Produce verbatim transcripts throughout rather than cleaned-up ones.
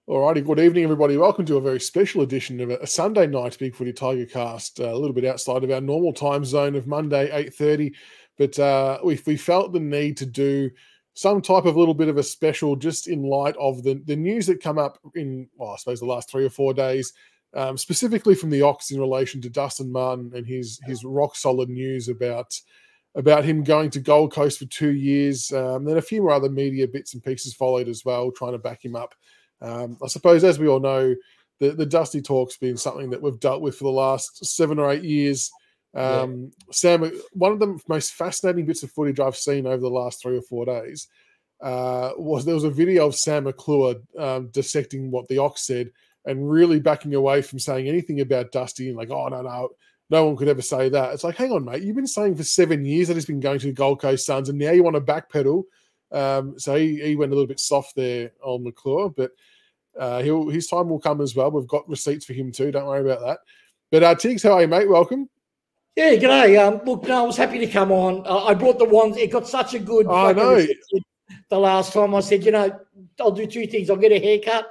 Alrighty, good evening, everybody. Welcome to a very special edition of a Sunday night Big Footy Tiger Cast, uh, a little bit outside of our normal time zone of Monday, eight thirty. But uh, we, we felt the need to do some type of little bit of a special just in light of the, the news that come up in, well, I suppose the last three or four days, um, specifically from the Ox in relation to Dustin Martin and his his rock-solid news about about him going to Gold Coast for two years. Um, then a few more other media bits and pieces followed as well, trying to back him up. Um, I suppose, as we all know, the, the Dusty talk's been something that we've dealt with for the last seven or eight years. Um, yeah. Sam, one of the most fascinating bits of footage I've seen over the last three or four days uh, was there was a video of Sam McClure um, dissecting what the Ox said and really backing away from saying anything about Dusty and like, oh, no, no, no one could ever say that. It's like, hang on, mate, you've been saying for seven years that he's been going to the Gold Coast Suns and now you want to backpedal. Um, so he, he went a little bit soft there on McClure, but uh, he'll, his time will come as well. We've got receipts for him too. Don't worry about that. But uh, Tiggs, how are you, mate? Welcome. Yeah, g'day. Um, look, no, I was happy to come on. Uh, I brought the ones. It got such a good. I know. The last time I said, you know, I'll do two things. I'll get a haircut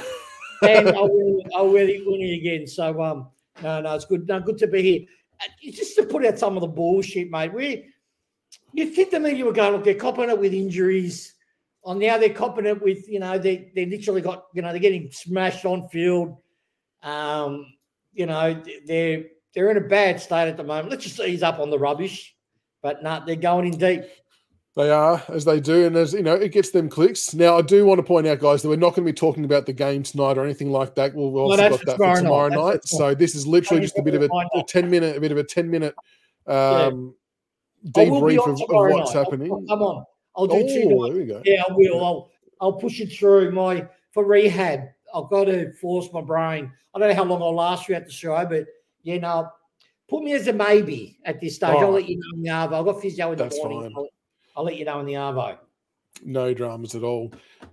and I'll wear, I'll wear the uni again. So, um, no, no, it's good. No, good to be here. Uh, just to put out some of the bullshit, mate. We. You think the media were going, look, they're copping it with injuries. On now they're copping it with, you know, they they literally got, you know, they're getting smashed on field. Um, you know, they're they're in a bad state at the moment. Let's just ease up on the rubbish. But no, nah, they're going in deep. They are, as they do, and as you know, it gets them clicks. Now, I do want to point out, guys, that we're not going to be talking about the game tonight or anything like that. We'll we've also no, got that for tomorrow night. night. So this is literally just a bit of a, a ten minute, a bit of a ten minute. Um, yeah. Debrief of, of what's night. happening. I'll, come on, I'll do oh, two nights. There we go. Yeah, I will. I'll I'll push it through my for rehab. I've got to force my brain. I don't know how long I'll last throughout the show, but you know, put me as a maybe at this stage. Oh, I'll let you know in the Arvo. I've got physio in the morning. I'll, I'll let you know in the Arvo. No dramas at all.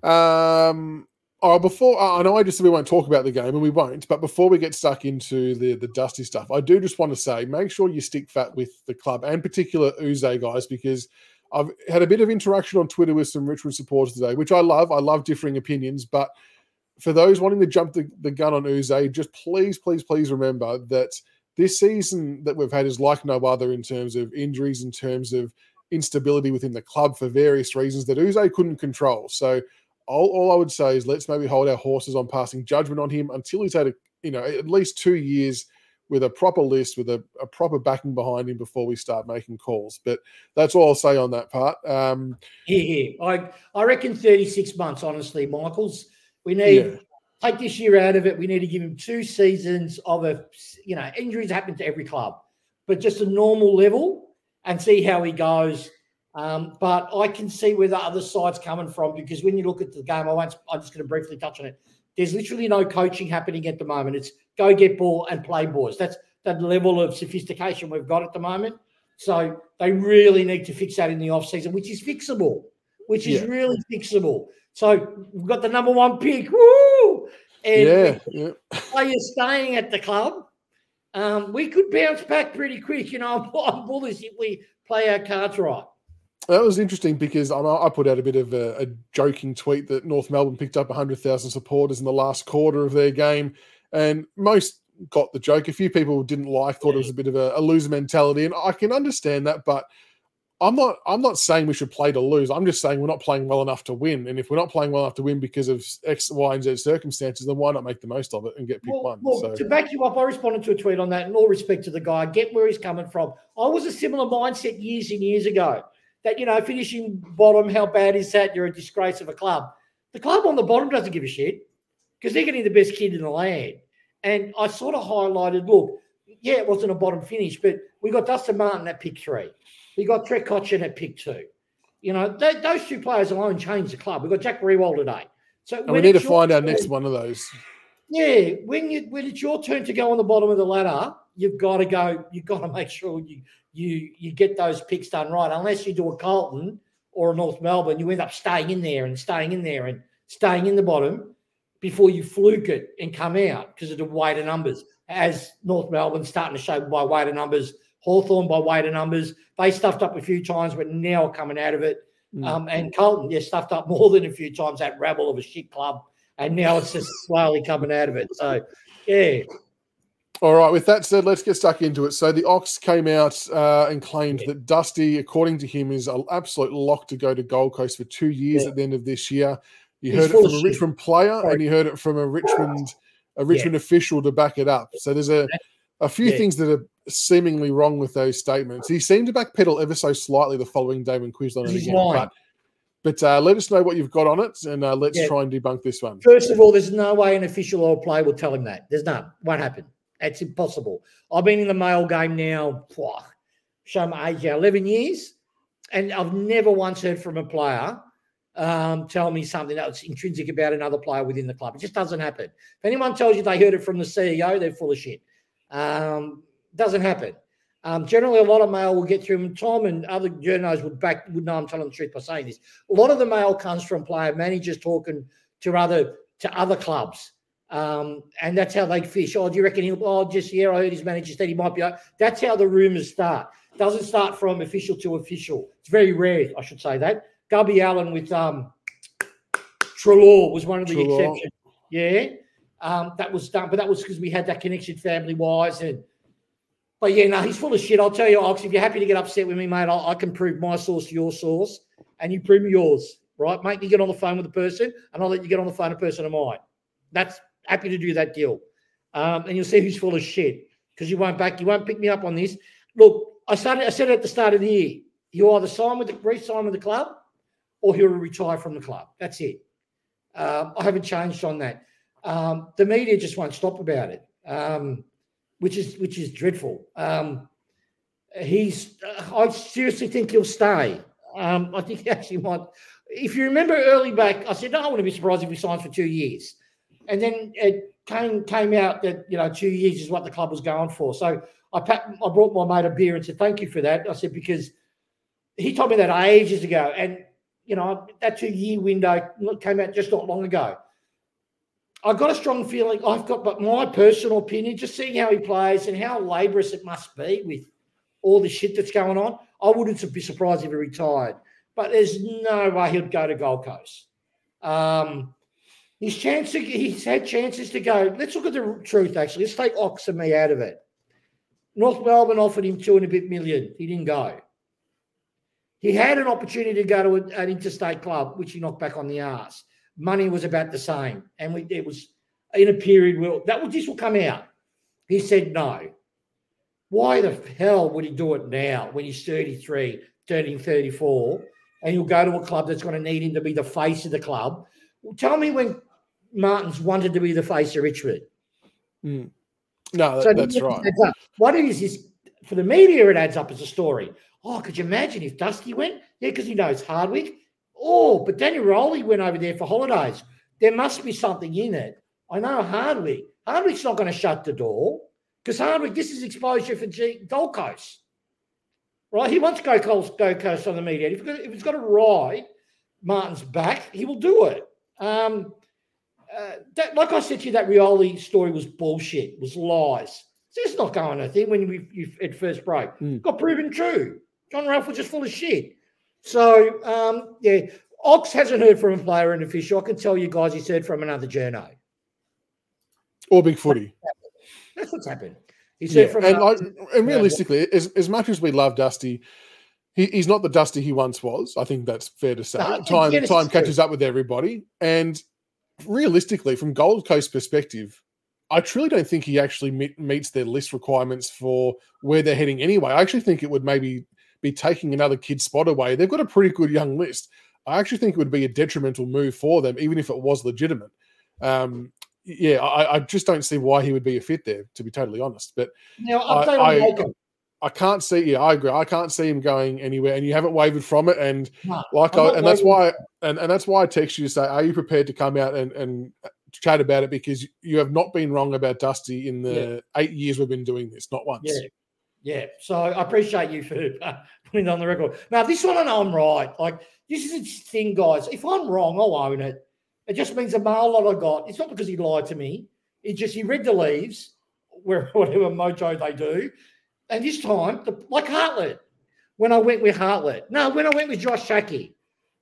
Um, oh, before I know I just said we won't talk about the game, and we won't. But before we get stuck into the the dusty stuff, I do just want to say, make sure you stick fat with the club, and particular Uze guys, because I've had a bit of interaction on Twitter with some Richmond supporters today, which I love. I love differing opinions, but for those wanting to jump the, the gun on Uze, just please, please, please remember that this season that we've had is like no other in terms of injuries, in terms of instability within the club for various reasons that Uze couldn't control. So all, all I would say is let's maybe hold our horses on passing judgment on him until he's had a, you know, at least two years with a proper list, with a, a proper backing behind him before we start making calls. But that's all I'll say on that part. Um, here, here. I, I reckon thirty-six months, honestly, Michaels. We need yeah. take this year out of it. We need to give him two seasons of a, you know, injuries happen to every club, but just a normal level and see how he goes. Um, but I can see where the other side's coming from, because when you look at the game, I won't, I'm just going to briefly touch on it. There's literally no coaching happening at the moment. It's go get ball and play boys. That's the level of sophistication we've got at the moment. So they really need to fix that in the offseason, which is fixable, which is yeah. really fixable. So we've got the number one pick. Woo! And yeah, yeah. players staying at the club. Um, we could bounce back pretty quick. You know, I'm, I'm bullish if we play our cards right. That was interesting because I put out a bit of a, a joking tweet that North Melbourne picked up one hundred thousand supporters in the last quarter of their game, and most got the joke. A few people didn't like, thought it was a bit of a, a loser mentality, and I can understand that, but I'm not I'm not saying we should play to lose. I'm just saying we're not playing well enough to win, and if we're not playing well enough to win because of X, Y, and Z circumstances, then why not make the most of it and get pick well, one? Well, so. To back you up, I responded to a tweet on that, in all respect to the guy. I get where he's coming from. I was a similar mindset years and years ago. That, you know, finishing bottom, how bad is that? You're a disgrace of a club. The club on the bottom doesn't give a shit because they're getting the best kid in the land. And I sort of highlighted, look, yeah, it wasn't a bottom finish, but we got Dustin Martin at pick three. We got Trent Cotchin at pick two. You know, they, those two players alone changed the club. We got Jack Riewoldt today. So and we need to find our turn, next one of those. Yeah, when you when it's your turn to go on the bottom of the ladder, you've got to go. You've got to make sure you you you get those picks done right. Unless you do a Carlton or a North Melbourne, you end up staying in there and staying in there and staying in the bottom before you fluke it and come out because of the weight of numbers. As North Melbourne's starting to show by weight of numbers, Hawthorn by weight of numbers, they stuffed up a few times, but now are coming out of it. Mm. Um, and Carlton, yeah, stuffed up more than a few times, that rabble of a shit club. and now it's just slowly coming out of it. So, yeah. All right. With that said, let's get stuck into it. So the Ox came out uh, and claimed yeah. that Dusty, according to him, is an absolute lock to go to Gold Coast for two years yeah. at the end of this year. You He's heard it from a Richmond shit. player, Sorry. and you heard it from a Richmond a Richmond yeah. official to back it up. So there's a a few yeah. things that are seemingly wrong with those statements. He seemed to backpedal ever so slightly the following day when quizzed on it again. Lying. But But uh, let us know what you've got on it, and uh, let's yeah. try and debunk this one. First of all, there's no way an official or player will tell him that. There's none. Won't happen. It's impossible. I've been in the male game now, phew, show my age now, eleven years, and I've never once heard from a player um, tell me something that's intrinsic about another player within the club. It just doesn't happen. If anyone tells you they heard it from the C E O, they're full of shit. Um, doesn't happen. Um, generally, a lot of mail will get through, and Tom and other journalists would back would know I'm telling the truth by saying this. A lot of the mail comes from player managers talking to other to other clubs. Um, and that's how they fish. Oh, do you reckon he'll, oh, just here, I heard his manager said he might be. That's how the rumours start. It doesn't start from official to official. It's very rare, I should say that. Gubby Allen with um, Treloar was one of the Treloar. exceptions. Yeah. Um, that was done, but that was because we had that connection family-wise. And, but, yeah, no, he's full of shit. I'll tell you, Ox, if you're happy to get upset with me, mate, I'll, I can prove my source to your source, and you prove me yours, right? Make me get on the phone with the person, and I'll let you get on the phone with a person of mine. That's happy to do that deal. Um, and you'll see who's full of shit because you won't back, you won't pick me up on this. Look, I started, I said at the start of the year, he'll either sign with the re-sign with the club or he'll retire from the club. That's it. Um, I haven't changed on that. Um, the media just won't stop about it, um, which is which is dreadful. Um, he's, uh, I seriously think he'll stay. Um, I think he actually might. If you remember early back, I said, no, I wouldn't be surprised if he signs for two years. And then it came came out that, you know, two years is what the club was going for. So I pat, I brought my mate a beer and said, thank you for that. I said, because he told me that ages ago. And, you know, that two-year window came out just not long ago. I got a strong feeling, I've got, but my personal opinion, just seeing how he plays and how laborious it must be with all the shit that's going on, I wouldn't be surprised if he retired. But there's no way he'd go to Gold Coast. Um His chance to, he's had chances to go. Let's look at the truth, actually. Let's take Ox and me out of it. North Melbourne offered him two and a bit million. He didn't go. He had an opportunity to go to a, an interstate club, which he knocked back on the arse. Money was about the same. And we, it was in a period where that will, this will come out. He said no. Why the hell would he do it now when he's thirty-three, turning thirty-four, and he'll go to a club that's going to need him to be the face of the club? Well, tell me when Martins wanted to be the face of Richmond. Mm. No, that, so that's right. What it is, is for the media, it adds up as a story. Oh, could you imagine if Dusty went? Yeah, because he knows Hardwick. Oh, but Daniel Rowley went over there for holidays. There must be something in it. I know Hardwick. Hardwick's not going to shut the door because Hardwick, this is exposure for G- Gold Coast. Right? He wants to go Gold Coast on the media. If, if it's got to ride Martin's back, he will do it. Um, uh, that, like I said to you, that Rioli story was bullshit, was lies. So it's not going to thing when you, you at first break. Mm. Got proven true. John Ralph was just full of shit. So, um, yeah, Ox hasn't heard from a player and official. I can tell you guys he's heard from another journo. Or Big Footy. That's what's happened. He's heard yeah, from and, I, and realistically, as, as much as we love Dusty, he, he's not the Dusty he once was. I think that's fair to say. No, time yeah, time catches up with everybody. And realistically, from Gold Coast perspective, I truly don't think he actually meet, meets their list requirements for where they're heading anyway. I actually think it would maybe be taking another kid's spot away. They've got a pretty good young list. I actually think it would be a detrimental move for them, even if it was legitimate. Um, yeah, I, I just don't see why he would be a fit there, to be totally honest. But now, I, I, I can't see. Yeah, I agree. I can't see him going anywhere, and you haven't wavered from it. And no, like, I, and that's why, and, and that's why I text you to say, are you prepared to come out and, and chat about it? Because you have not been wrong about Dusty in the yeah. eight years we've been doing this, not once. Yeah, yeah. So I appreciate you for uh, putting it on the record. Now, this one, I know I'm right. Like, this is the thing, guys. If I'm wrong, I'll own it. It just means the mail lot I got. It's not because he lied to me. It just he read the leaves, where whatever mojo they do. And this time, the, like Hartlett, when I went with Hartlett. No, when I went with Josh Shackey.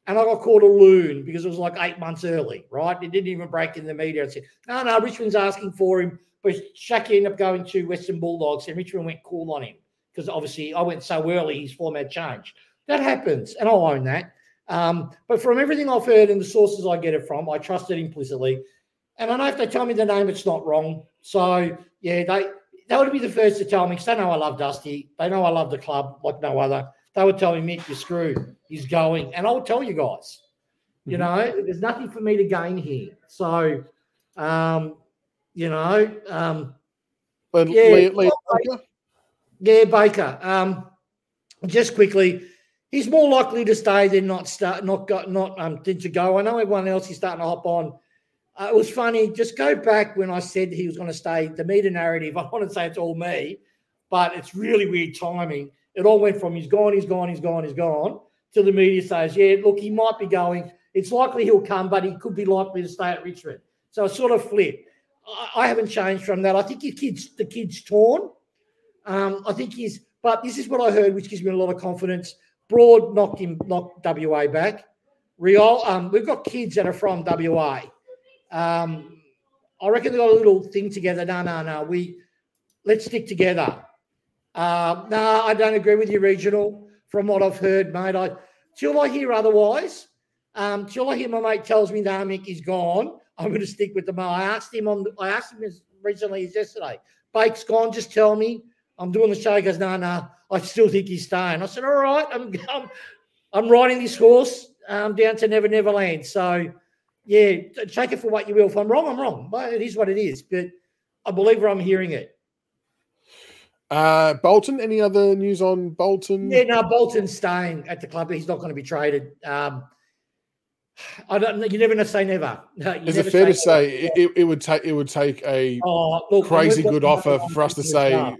And I got called a loon because it was like eight months early, right? It didn't even break in the media. I said, no, no, Richmond's asking for him. But Shaq ended up going to Western Bulldogs and Richmond went cool on him because obviously I went so early, his form had changed. That happens, and I'll own that. Um, but from everything I've heard and the sources I get it from, I trust it implicitly. And I know if they tell me the name, it's not wrong. So, yeah, they, they would be the first to tell me because they know I love Dusty. They know I love the club like no other. They would tell me, Mick, you're screwed. He's going. And I'll tell you guys, you mm-hmm. know, there's nothing for me to gain here. So, um, you know, um, but yeah, Liam, Liam Baker? yeah, Baker. Um, just quickly, he's more likely to stay than not start, not got, not um, than to go. I know everyone else is starting to hop on. Uh, it was funny. Just go back when I said he was going to stay. The media narrative. I want to say it's all me, but it's really weird timing. It all went from he's gone, he's gone, he's gone, he's gone, till the media says, yeah, look, he might be going. It's likely he'll come, but he could be likely to stay at Richmond. So it's sort of flipped. I, I haven't changed from that. I think your kid's, the kid's torn. Um, I think he's, but this is what I heard, which gives me a lot of confidence. Broad knocked him, knocked W A back. Riol, um, we've got kids that are from W A. Um, I reckon they got a little thing together. No, no, no. We let's stick together. Uh, no, I don't agree with you, regional. From what I've heard, mate, I till I hear otherwise, um, till I hear my mate tells me that Mick is gone, I'm going to stick with the mate. I asked him on. I asked him as recently as yesterday. Bake's gone. Just tell me. I'm doing the show. He goes, no, no. I still think he's staying. I said, all right. I'm I'm, I'm riding this horse um, down to Never Never Land. So. Yeah, take it for what you will. If I'm wrong, I'm wrong. But it is what it is. But I believe where I'm hearing it. Uh, Bolton, any other news on Bolton? Yeah, no, Bolton's staying at the club. He's not going to be traded. Um, I don't. You never say never. No, is it fair to say it, it would take it would take a oh, look, crazy good offer for us to say? Up.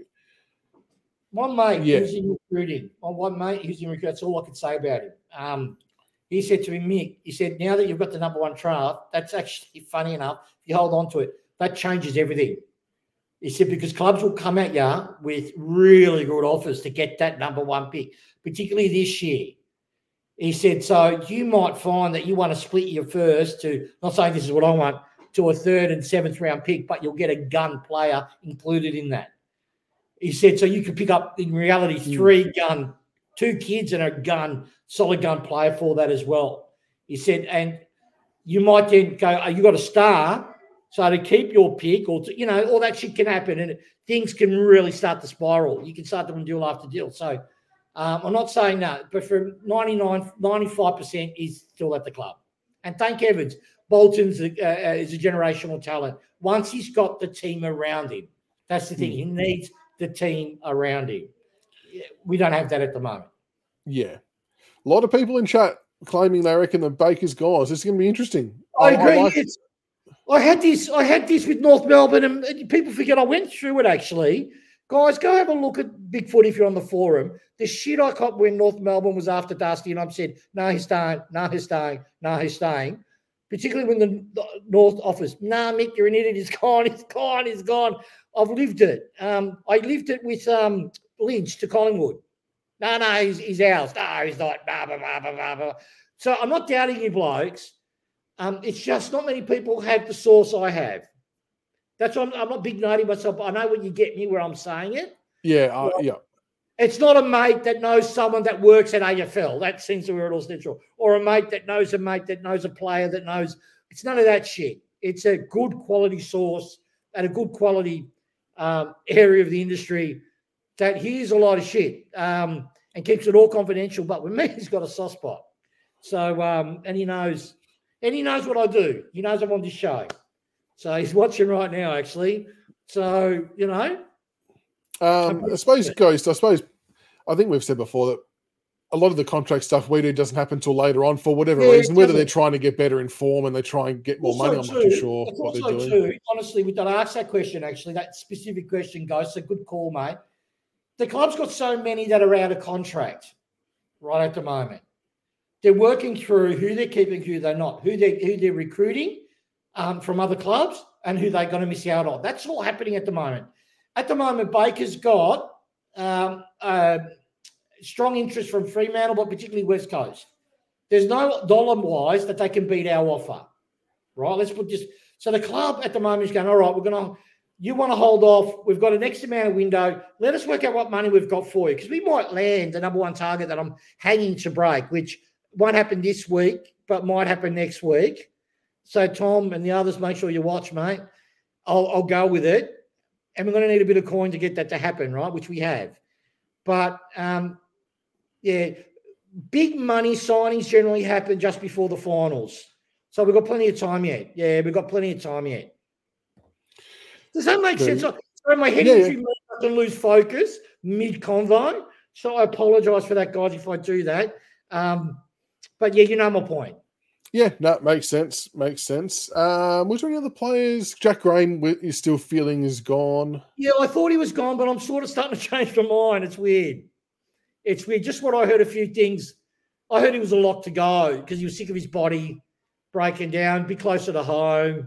One mate yeah. who's in recruiting. My one mate who's in recruiting. That's all I could say about him. Um, He said to me, Mick, he said, now that you've got the number one draft, that's actually funny enough. If you hold on to it, that changes everything. He said, because clubs will come at you with really good offers to get that number one pick, particularly this year. He said, so you might find that you want to split your first to, not saying this is what I want, to a third and seventh round pick, but you'll get a gun player included in that. He said, so you could pick up, in reality, three mm. gun two kids and a gun, solid gun player for that as well. He said, and you might then go, oh, you got a star, so to keep your pick or, to, you know, all that shit can happen and things can really start to spiral. You can start doing deal after deal. So um, I'm not saying that, but for ninety-nine, ninety-five percent is still at the club. And thank heavens, Bolton's a, uh, is a generational talent. Once he's got the team around him, that's the thing. Mm. He needs the team around him. We don't have that at the moment. Yeah. A lot of people in chat claiming they reckon the Baker's gone. This is going to be interesting. I, I agree. I, like yes. I had this I had this with North Melbourne, and people forget I went through it actually. Guys, go have a look at Bigfoot if you're on the forum. The shit I caught when North Melbourne was after Dusty, and I've said, no, he's staying, no, he's staying, no, he's staying. Particularly when the, the North offers, nah, Mick, you're an idiot, he's gone, he's gone, he's gone. I've lived it. Um, I lived it with um, Lynch to Collingwood. No, no, he's, he's ours. No, he's not. Blah, blah, blah, blah, blah. So I'm not doubting you blokes. Um, it's just not many people have the source I have. That's why I'm, I'm not big noting myself. I know when you get me where I'm saying it. Yeah, uh, well, yeah. It's not a mate that knows someone that works at A F L. That seems to be where it all central. Or a mate that knows a mate that knows a player that knows. It's none of that shit. It's a good quality source at a good quality um, area of the industry that hears a lot of shit um, and keeps it all confidential. But with me, he's got a soft spot. So, um, and he knows, and he knows what I do. He knows I'm on this show. So he's watching right now, actually. So, you know. Um, I suppose, Ghost, I suppose, I think we've said before that a lot of the contract stuff we do doesn't happen until later on for whatever yeah, reason, whether they're trying to get better in form and they try and get more also money. I'm too, not too sure what they're doing. Too, honestly, we don't ask that question, actually, that specific question, Ghost. A good call, mate. The club's got so many that are out of contract right at the moment. They're working through who they're keeping, who they're not, who they're, who they're recruiting um, from other clubs and who they're going to miss out on. That's all happening at the moment. At the moment, Baker's got um, uh, strong interest from Fremantle, but particularly West Coast. There's no dollar-wise that they can beat our offer, right? Let's put this. So the club at the moment is going, all right, we're going to, you want to hold off. We've got an X amount of window. Let us work out what money we've got for you, because we might land the number one target that I'm hanging to break, which won't happen this week, but might happen next week. So Tom and the others, make sure you watch, mate. I'll, I'll go with it. And we're going to need a bit of coin to get that to happen, right, which we have. But, um, yeah, big money signings generally happen just before the finals. So we've got plenty of time yet. Yeah, we've got plenty of time yet. Does that make sense? So my head yeah, injury yeah. doesn't lose focus mid-convo. So I apologise for that, guys, if I do that. Um, but, yeah, you know my point. Yeah, no, makes sense. Makes sense. Um, was there any other players? Jack Graham is still feeling is gone. Yeah, I thought he was gone, but I'm sort of starting to change my mind. It's weird. It's weird. Just what I heard a few things. I heard he was a lot to go because he was sick of his body breaking down, be closer to home.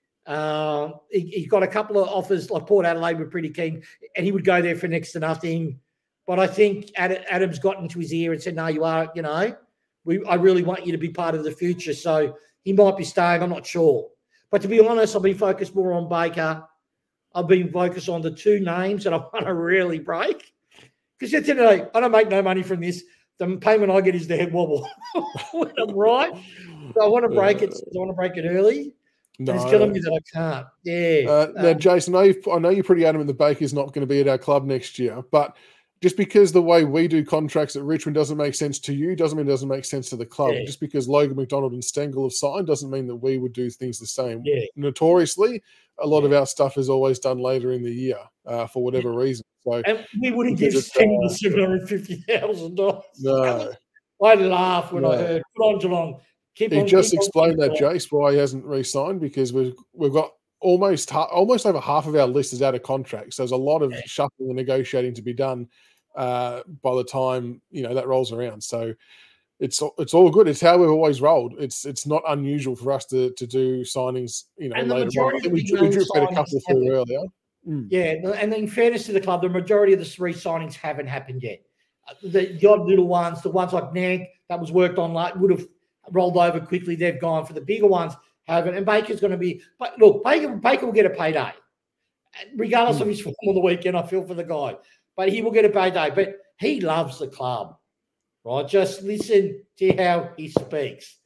Uh, he, he got a couple of offers, like Port Adelaide were pretty keen, and he would go there for next to nothing. But I think Adams got into his ear and said, no, you are, you know, we, I really want you to be part of the future. So he might be staying. I'm not sure. But to be honest, I've been focused more on Baker. I've been focused on the two names that I want to really break. Because at the end of the day, I don't make no money from this. The payment I get is the head wobble when I'm right. So I want to break it. I want to break it early. No. And it's killing me that I can't. Yeah. Uh, now, um, Jason, I know, you've, I know you're pretty adamant that Baker's not going to be at our club next year, but just because the way we do contracts at Richmond doesn't make sense to you doesn't mean it doesn't make sense to the club. Yeah. Just because Logan McDonald and Stengel have signed doesn't mean that we would do things the same. Yeah. Notoriously, a lot yeah. of our stuff is always done later in the year uh, for whatever yeah. reason. So and we wouldn't give Stengel uh, seven hundred fifty thousand dollars. No. I laughed when no. I heard, put on Geelong. Keep he on, just keep explained on, that, Jace, why he hasn't re-signed, because we've we've got almost almost over half of our list is out of contract. So there's a lot of yeah. shuffling and negotiating to be done uh, by the time you know that rolls around. So it's it's all good. It's how we've always rolled. It's it's not unusual for us to to do signings. You know, and later on. I think we, we drew a couple through earlier. Mm. Yeah, and in fairness to the club, the majority of the three signings haven't happened yet. The, the odd little ones, the ones like Nank that was worked on, like would have rolled over quickly. They've gone. For the bigger ones, haven't. And Baker's going to be. But look, Baker, Baker will get a payday, regardless mm. of his form on the weekend. I feel for the guy, but he will get a payday. But he loves the club, right? Just listen to how he speaks.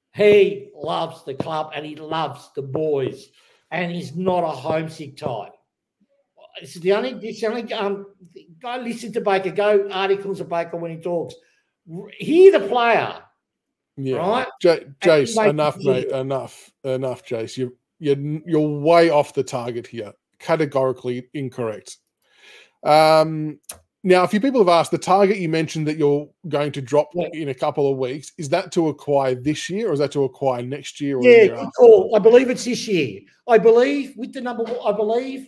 He loves the club and he loves the boys, and he's not a homesick type. It's the only, it's the only um, go listen to Baker, go articles of Baker when he talks. Hear the player, yeah. right? J- Jace, enough, mate, enough, enough, Jace. You, you're, you're way off the target here. Categorically incorrect. Um, now, a few people have asked, the target you mentioned that you're going to drop yeah. in a couple of weeks, is that to acquire this year or is that to acquire next year? Or yeah, year good call. I believe it's this year. I believe with the number, I believe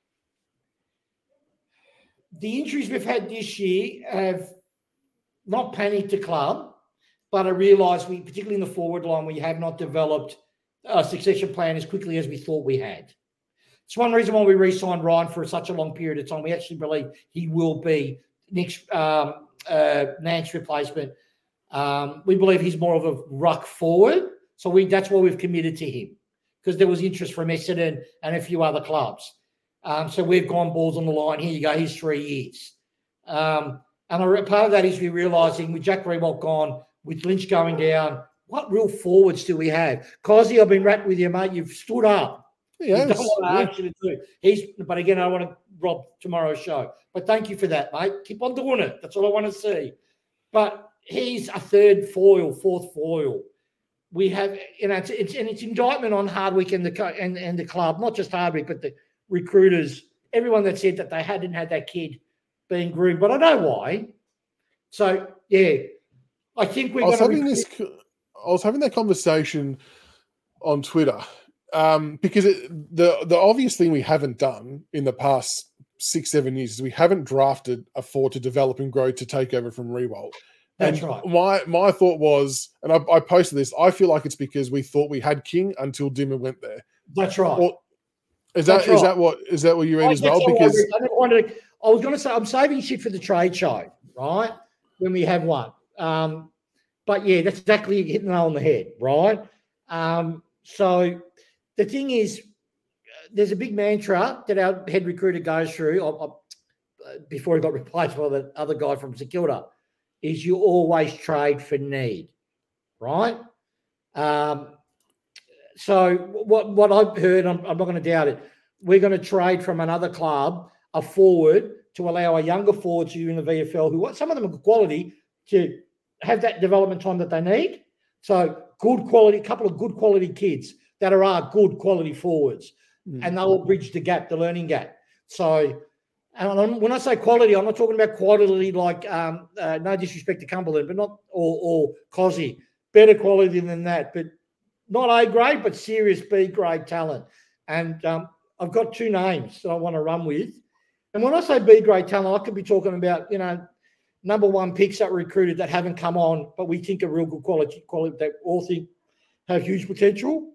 the injuries we've had this year have not panicked the club, but I realise we, particularly in the forward line, we have not developed a succession plan as quickly as we thought we had. It's one reason why we re-signed Ryan for such a long period of time. We actually believe he will be next um, uh, Nance replacement. Um, we believe he's more of a ruck forward, so we that's why we've committed to him, because there was interest from Essendon and a few other clubs. Um, so we've gone balls on the line. Here you go. Here's three years. Um, and a part of that is we're realising with Jack Riewoldt gone, with Lynch going down, what real forwards do we have? Cosy, I've been rapping with you, mate. You've stood up. Yes, you don't want to yeah. ask you to do. He's, but again, I don't want to rob tomorrow's show. But thank you for that, mate. Keep on doing it. That's all I want to see. But he's a third foil, fourth foil. We have, you know, it's, it's and it's indictment on Hardwick and the and, and the club, not just Hardwick, but the recruiters, everyone that said that they hadn't had that kid being groomed, but I know why. So yeah, I think we're. I was having recruit- this. I was having that conversation on Twitter um, because it, the the obvious thing we haven't done in the past six seven years is we haven't drafted a forward to develop and grow to take over from Riewoldt. That's and right. My my thought was, and I, I posted this. I feel like it's because we thought we had King until Dimmer went there. That's right. Or, Is that That's right. is that what is that what you read I, as well? I Because I, didn't want to, I was going to say I'm saving shit for the trade show, right? When we have one, um, But yeah, that's exactly hitting the nail on the head, right? Um, so the thing is, there's a big mantra that our head recruiter goes through I, I, before he got replaced by the other guy from St Kilda, is you always trade for need, right? Um, so what what I've heard, I'm, I'm not going to doubt it, we're going to trade from another club a forward to allow a younger forwards who are in the V F L, who some of them are good quality, to have that development time that they need. So good quality, a couple of good quality kids that are, are good quality forwards, mm. and they'll bridge the gap, the learning gap. So and when I say quality, I'm not talking about quality like, um, uh, no disrespect to Cumberland, but not, or, or Cozzy, better quality than that, but not A grade, but serious B grade talent. And um, I've got two names that I want to run with. And when I say B grade talent, I could be talking about, you know, number one picks that recruited that haven't come on, but we think are real good quality, quality that all think have huge potential.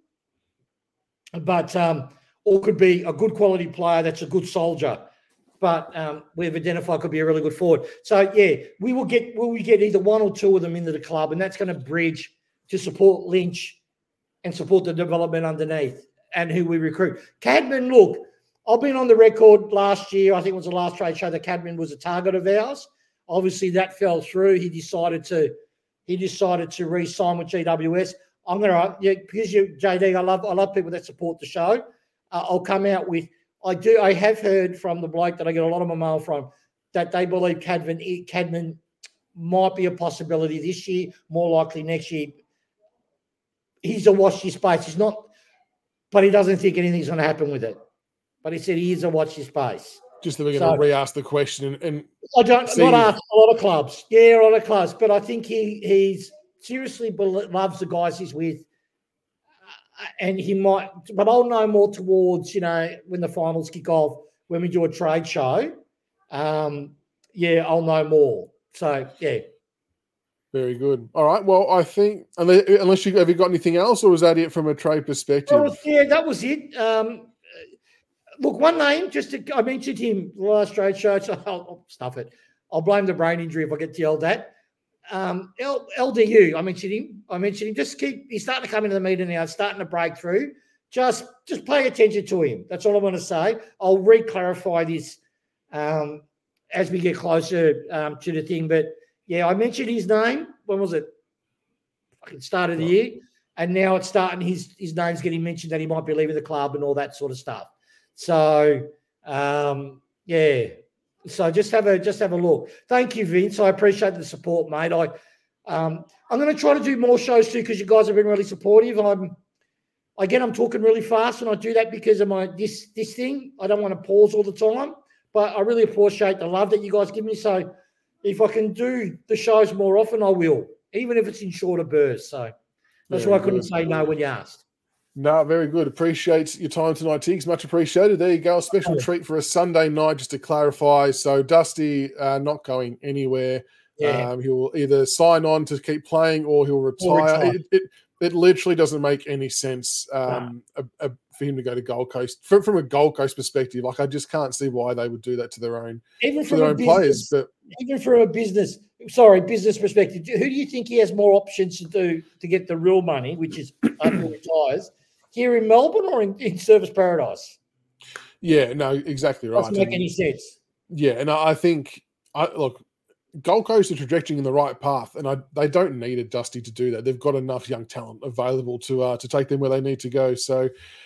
But um, or could be a good quality player that's a good soldier, but um, we've identified could be a really good forward. So yeah, we will get will we get either one or two of them into the club, and that's going to bridge to support Lynch and support the development underneath and who we recruit. Cadman, look, I've been on the record last year, I think it was the last trade show, that Cadman was a target of ours. Obviously that fell through. He decided to he decided to re-sign with G W S. I'm gonna yeah, because you J D, I love I love people that support the show. Uh, I'll come out with I do I have heard from the bloke that I get a lot of my mail from that they believe Cadman Cadman might be a possibility this year, more likely next year. He's a watch this space. He's not, but he doesn't think anything's going to happen with it. But he said he is a watch this space. Just that we're going so, to re-ask the question. And, and I don't see. Not ask a lot of clubs. Yeah, a lot of clubs. But I think he he's seriously loves the guys he's with. Uh, and he might, but I'll know more towards, you know, when the finals kick off, when we do a trade show. Um, yeah, I'll know more. So, yeah. Very good. All right. Well, I think unless, unless you have you got anything else, or was that it from a trade perspective? Well, yeah, that was it. Um, look, one name, just to, I mentioned him the last trade show, so I'll, I'll stuff it. I'll blame the brain injury if I get yelled at. Um, L, LDU, I mentioned him. I mentioned him. Just keep. He's starting to come into the meeting now. Starting to break through. Just, just pay attention to him. That's all I want to say. I'll re-clarify this um, as we get closer um, to the thing, but. Yeah, I mentioned his name. When was it? Fucking start of the year. And now it's starting, his his name's getting mentioned that he might be leaving the club and all that sort of stuff. So, um, yeah. So just have a just have a look. Thank you, Vince. I appreciate the support, mate. I, um, I'm going to try to do more shows too because you guys have been really supportive. I'm, again, I'm talking really fast, and I do that because of my this this thing. I don't want to pause all the time, but I really appreciate the love that you guys give me. So, if I can do the shows more often, I will, even if it's in shorter bursts. So that's very why I couldn't good. say no when you asked. No, very good. Appreciate your time tonight, Tiggs. Much appreciated. There you go. A special oh. treat for a Sunday night, just to clarify. So Dusty uh, not going anywhere. Yeah. Um, he'll either sign on to keep playing or he'll retire. retire. It, it, it literally doesn't make any sense um, no. a, a, for him to go to Gold Coast. From, from a Gold Coast perspective, like I just can't see why they would do that to their own, even for their own business, players. But even from a business, sorry, business perspective, who do you think he has more options to do to get the real money, which is after he retires, here in Melbourne or in, in Service Paradise? Yeah, no, exactly right. Doesn't make and, any sense. Yeah, and I think, I look, Gold Coast are trajecting in the right path, and I, they don't need a Dusty to do that. They've got enough young talent available to uh, to take them where they need to go. So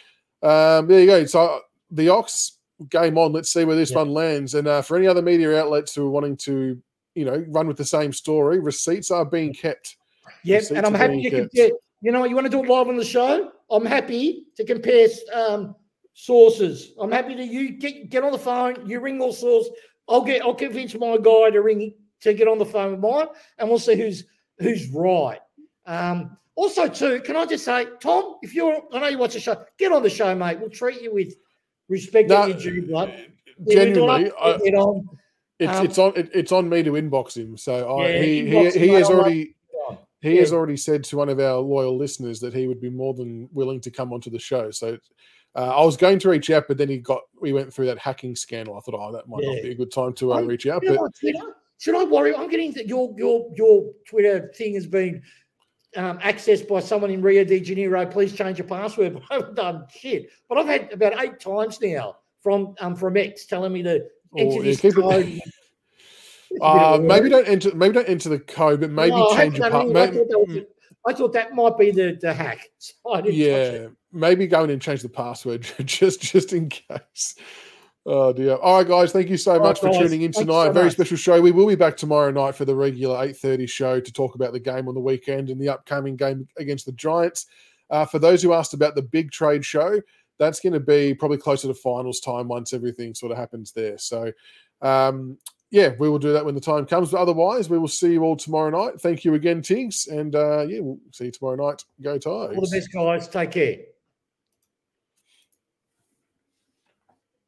um, there you go. So the Ox game on. Let's see where this yeah. one lands. And uh, for any other media outlets who are wanting to, you know, run with the same story, receipts are being kept. Yep, receipts and I'm happy to compare. You know, you want to do it live on the show? I'm happy to compare um, sources. I'm happy to you get get on the phone. You ring all sources. I'll get. I'll convince my guy to ring. to get on the phone with mine, and we'll see who's who's right. Um, also, too, can I just say, Tom, if you're, I know you watch the show, get on the show, mate. We'll treat you with respect no, that you do, blood. Genuinely, I, get on. It's um, it's on it, it's on me to inbox him. So I, yeah, he he, he has already he yeah. has already said to one of our loyal listeners that he would be more than willing to come onto the show. So. Uh, I was going to reach out, but then he got we went through that hacking scandal. I thought, oh, that might yeah. not be a good time to uh, reach out. But on Twitter? should I worry? I'm getting that your your your Twitter thing has been um, accessed by someone in Rio de Janeiro. Please change your password. I haven't done shit, but I've had about eight times now from um from X telling me to enter Oh, this yeah, code. Uh, maybe don't enter. Maybe don't enter the code, but maybe no, change your part. I, thought that was, I thought that might be the, the hack. So I didn't yeah, touch it. Maybe go in and change the password just just in case. Oh dear. All right, guys. Thank you so much right, for guys. tuning in Thanks tonight. so Very much. special show. We will be back tomorrow night for the regular eight thirty show to talk about the game on the weekend and the upcoming game against the Giants. Uh, for those who asked about the big trade show, that's going to be probably closer to finals time once everything sort of happens there. So, um, yeah, we will do that when the time comes. But otherwise, we will see you all tomorrow night. Thank you again, Tiggs. And, uh, yeah, we'll see you tomorrow night. Go Tigers. All the best, guys. Take care.